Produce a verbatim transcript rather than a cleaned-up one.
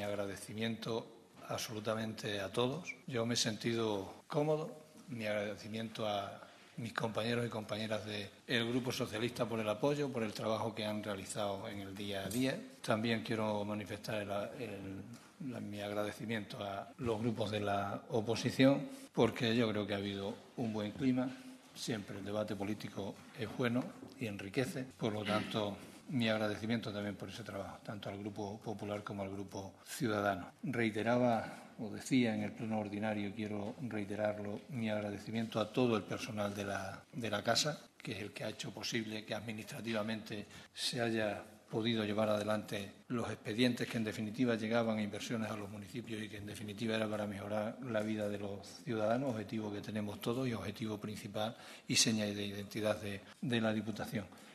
agradecimiento absolutamente a todos. Yo me he sentido cómodo. Mi agradecimiento a mis compañeros y compañeras del Grupo Socialista por el apoyo, por el trabajo que han realizado en el día a día. También quiero manifestar el, el, la, mi agradecimiento a los grupos de la oposición, porque yo creo que ha habido un buen clima. Siempre el debate político es bueno y enriquece. Por lo tanto, mi agradecimiento también por ese trabajo, tanto al Grupo Popular como al Grupo Ciudadanos. Reiteraba o decía en el pleno ordinario, quiero reiterarlo, mi agradecimiento a todo el personal de la, de la Casa, que es el que ha hecho posible que administrativamente se haya podido llevar adelante los expedientes que en definitiva llegaban a inversiones a los municipios y que en definitiva era para mejorar la vida de los ciudadanos, objetivo que tenemos todos y objetivo principal y seña de identidad de, de la Diputación.